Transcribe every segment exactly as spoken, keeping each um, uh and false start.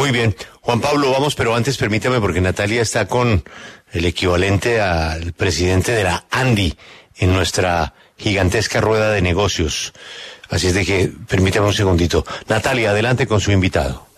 Muy bien. Juan Pablo, vamos, pero antes permítame, porque Natalia está con el equivalente al presidente de la ANDI en nuestra gigantesca rueda de negocios. Así es de que permítame un segundito. Natalia, adelante con su invitado.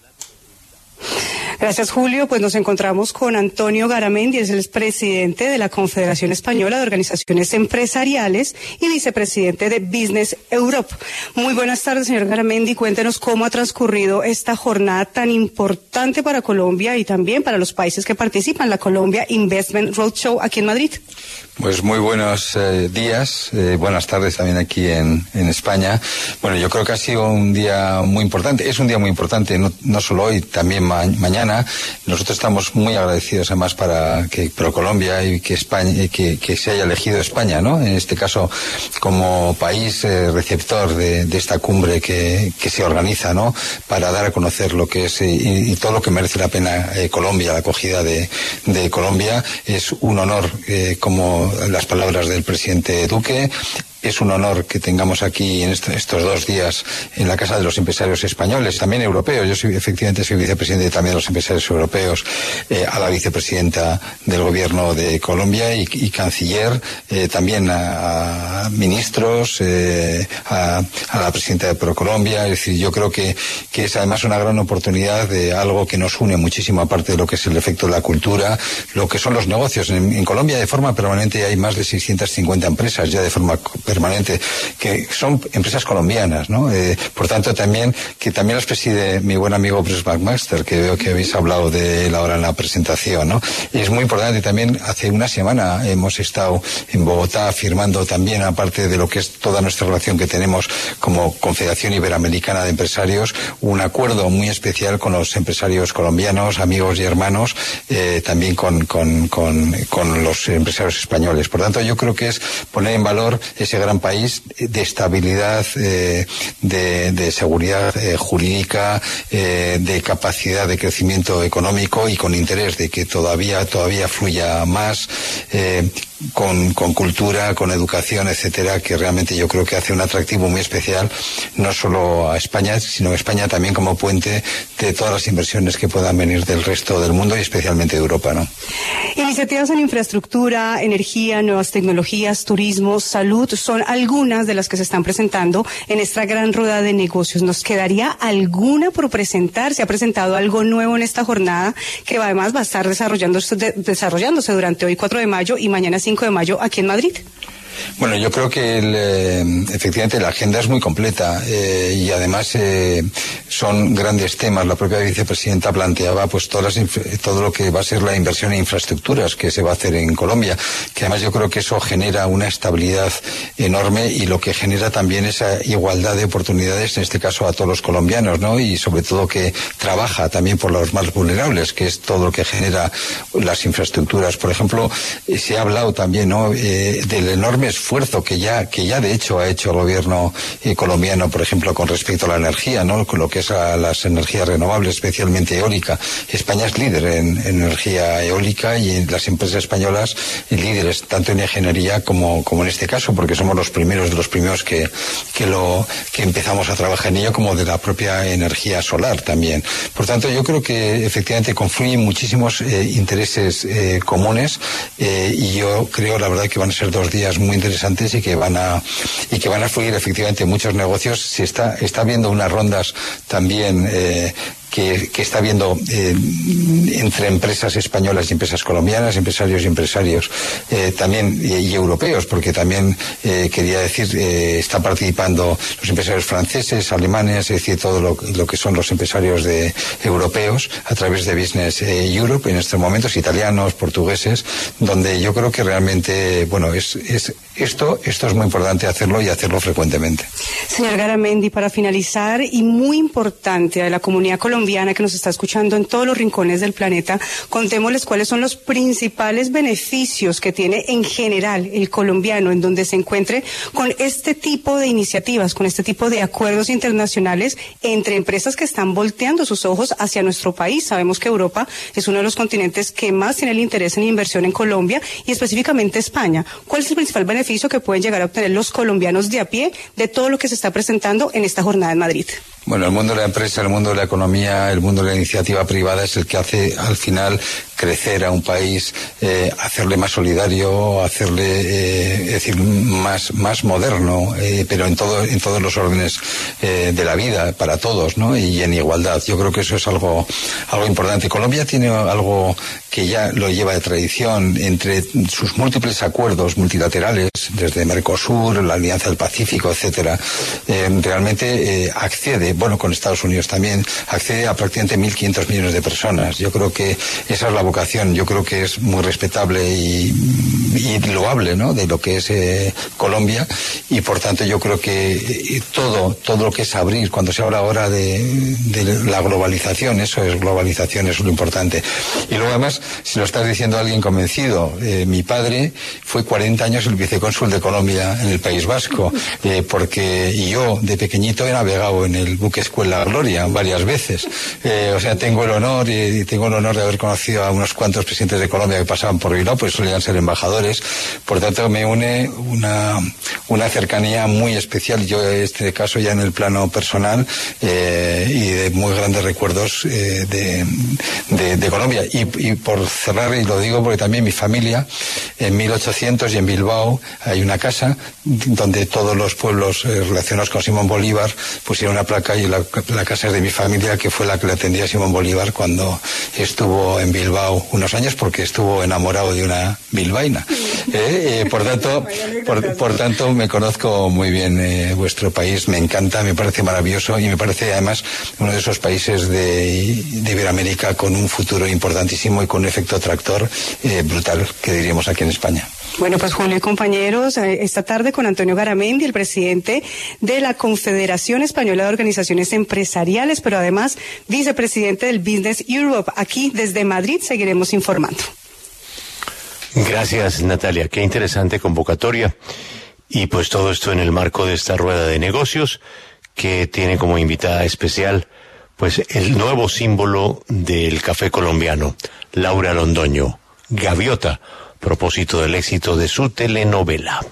Gracias, Julio. Pues nos encontramos con Antonio Garamendi, es el presidente de la Confederación Española de Organizaciones Empresariales y vicepresidente de Business Europe. Muy buenas tardes, señor Garamendi. Cuéntenos cómo ha transcurrido esta jornada tan importante para Colombia y también para los países que participan, la Colombia Investment Roadshow aquí en Madrid. Pues muy buenos eh, días, eh, buenas tardes también aquí en, en España. Bueno, yo creo que ha sido un día muy importante, es un día muy importante, no, no solo hoy, también ma mañana. Nosotros estamos muy agradecidos además para que ProColombia y que España, que, que se haya elegido España, ¿no? En este caso como país eh, receptor de, de esta cumbre que, que se organiza, ¿no? Para dar a conocer lo que es eh, y, y todo lo que merece la pena eh, Colombia, la acogida de, de Colombia. Es un honor, eh, como las palabras del presidente Duque. Es un honor que tengamos aquí en estos dos días en la Casa de los Empresarios Españoles, también europeos. Yo soy, efectivamente soy vicepresidente también de los empresarios europeos, eh, a la vicepresidenta del Gobierno de Colombia y, y canciller, eh, también a, a ministros, eh, a, a la presidenta de ProColombia. Es decir, yo creo que, que es además una gran oportunidad de algo que nos une muchísimo, aparte de lo que es el efecto de la cultura, lo que son los negocios. En, en Colombia de forma permanente hay más de seiscientas cincuenta empresas ya de forma permanente permanente, que son empresas colombianas, ¿no? Eh, por tanto, también, que también las preside mi buen amigo Bruce McMaster, que veo que habéis hablado de él ahora en la presentación, ¿no? Y es muy importante también, hace una semana hemos estado en Bogotá firmando también, aparte de lo que es toda nuestra relación que tenemos como Confederación Iberoamericana de Empresarios, un acuerdo muy especial con los empresarios colombianos, amigos y hermanos, eh, también con, con, con, con los empresarios españoles. Por tanto, yo creo que es poner en valor ese gran país de estabilidad, eh, de, de seguridad eh, jurídica, eh, de capacidad de crecimiento económico y con interés de que todavía todavía fluya más, eh, con, con cultura, con educación, etcétera, que realmente yo creo que hace un atractivo muy especial no solo a España, sino a España también como puente de todas las inversiones que puedan venir del resto del mundo y especialmente de Europa, ¿no? Iniciativas en infraestructura, energía, nuevas tecnologías, turismo, salud, son algunas de las que se están presentando en esta gran rueda de negocios. ¿Nos quedaría alguna por presentar? ¿Se ha presentado algo nuevo en esta jornada que además va a estar desarrollándose, de, desarrollándose durante hoy cuatro de mayo y mañana cinco de mayo aquí en Madrid? Bueno, yo creo que el, eh, efectivamente la agenda es muy completa eh, y además eh, son grandes temas. La propia vicepresidenta planteaba pues todas las, todo lo que va a ser la inversión en infraestructuras que se va a hacer en Colombia, que además yo creo que eso genera una estabilidad enorme y lo que genera también esa igualdad de oportunidades, en este caso a todos los colombianos, ¿no? Y sobre todo que trabaja también por los más vulnerables, que es todo lo que genera las infraestructuras. Por ejemplo, eh, se ha hablado también, ¿no? Eh, del enorme esfuerzo que ya que ya de hecho ha hecho el gobierno eh, colombiano, por ejemplo, con respecto a la energía, ¿no? Con lo que es a las energías renovables, especialmente eólica. España es líder en, en energía eólica y en las empresas españolas líderes tanto en ingeniería como como en este caso, porque somos los primeros de los primeros que que lo que empezamos a trabajar en ello, como de la propia energía solar también. Por tanto, yo creo que efectivamente confluyen muchísimos eh, intereses eh, comunes eh, y yo creo, la verdad, que van a ser dos días muy interesantes y que van a y que van a fluir efectivamente muchos negocios. Se está está viendo unas rondas también eh, que, que está habiendo eh, entre empresas españolas y empresas colombianas, empresarios y empresarios eh, también y, y europeos, porque también eh, quería decir eh, están participando los empresarios franceses, alemanes, es decir, todo lo, lo que son los empresarios de europeos a través de Business Europe en estos momentos, italianos, portugueses, donde yo creo que realmente, bueno, es, es esto esto es muy importante hacerlo y hacerlo frecuentemente. Señor Garamendi, para finalizar, y muy importante a la comunidad colombiana que nos está escuchando en todos los rincones del planeta, contémosles cuáles son los principales beneficios que tiene en general el colombiano en donde se encuentre con este tipo de iniciativas, con este tipo de acuerdos internacionales entre empresas que están volteando sus ojos hacia nuestro país. Sabemos que Europa es uno de los continentes que más tiene el interés en inversión en Colombia y específicamente España. ¿Cuál es el principal beneficio que pueden llegar a obtener los colombianos de a pie de todo lo que se está presentando en esta jornada en Madrid? Bueno, el mundo de la empresa, el mundo de la economía economía, el mundo de la iniciativa privada es el que hace al final crecer a un país, eh, hacerle más solidario, hacerle, eh, es decir, más más moderno, eh, pero en todo en todos los órdenes eh, de la vida para todos, ¿no? Y en igualdad. Yo creo que eso es algo algo importante. Colombia tiene algo que ya lo lleva de tradición entre sus múltiples acuerdos multilaterales, desde Mercosur, la Alianza del Pacífico, etcétera. Eh, realmente eh, accede, bueno, con Estados Unidos también, accede a prácticamente mil quinientos millones de personas. Yo creo que esa es la vocación. Yo creo que es muy respetable y, y loable, ¿no?, de lo que es eh, Colombia, y por tanto yo creo que eh, todo todo lo que es abrir, cuando se habla ahora de, de la globalización, eso es globalización, eso es lo importante. Y luego además, si lo estás diciendo a alguien convencido, eh, mi padre fue cuarenta años el vicecónsul de Colombia en el País Vasco, eh, porque y yo de pequeñito he navegado en el buque Escuela Gloria varias veces. Eh, o sea, tengo el honor y, y tengo el honor de haber conocido a unos cuantos presidentes de Colombia que pasaban por Bilbao, pues solían ser embajadores. Por tanto, me une una, una cercanía muy especial. Yo, en este caso, ya en el plano personal, eh, y de muy grandes recuerdos eh, de, de, de Colombia. Y, y por cerrar, y lo digo porque también mi familia, en mil ochocientos y en Bilbao hay una casa donde todos los pueblos eh, relacionados con Simón Bolívar pusieron una placa, y la, la casa es de mi familia, que fue la que le atendía a Simón Bolívar cuando estuvo en Bilbao unos años, porque estuvo enamorado de una bilbaína. Eh, eh, por tanto, por, por tanto, me conozco muy bien eh, vuestro país, me encanta, me parece maravilloso, y me parece además uno de esos países de, de Iberoamérica con un futuro importantísimo y con un efecto tractor eh, brutal, que diríamos aquí en España. Bueno, pues Julio y compañeros, esta tarde con Antonio Garamendi, el presidente de la Confederación Española de Organizaciones Empresariales, pero además vicepresidente del Business Europe. Aquí desde Madrid seguiremos informando. Gracias, Natalia. Qué interesante convocatoria. Y pues todo esto en el marco de esta rueda de negocios que tiene como invitada especial pues el nuevo símbolo del café colombiano, Laura Londoño, Gaviota, propósito del éxito de su telenovela.